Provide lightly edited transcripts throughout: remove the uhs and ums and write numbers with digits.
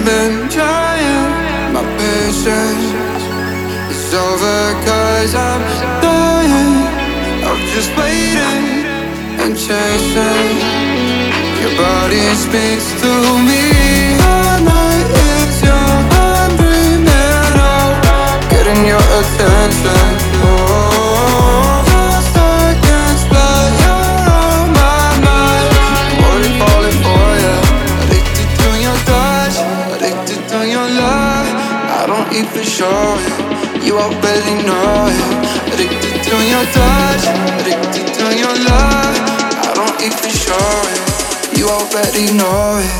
You've been trying, my patience is over, 'cause I'm dying of just waiting and chasing. Your body speaks to me. All night is your hungry middle, getting your attention. Oh, just seconds, but you're on my mind. Only falling for you, addicted to your touch, addicted to your love. I don't even show it, you already know it. Addicted to your touch, addicted to your love. I don't even show it, you already know it.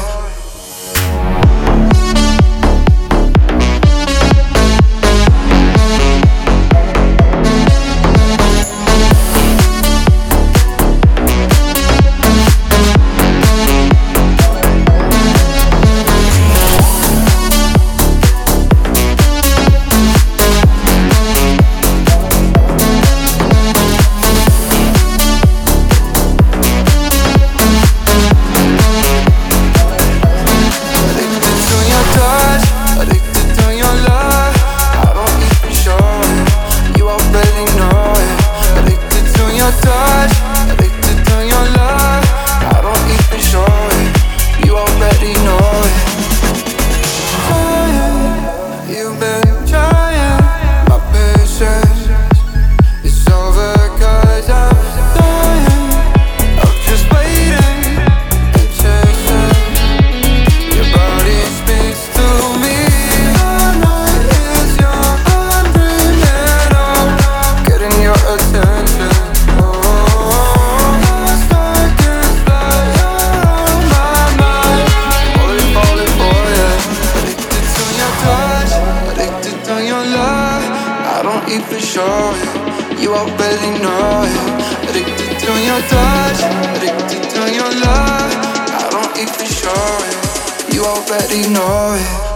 Even show it, you already know it. Addicted to your touch, addicted to your love. I don't even show it, you already know it.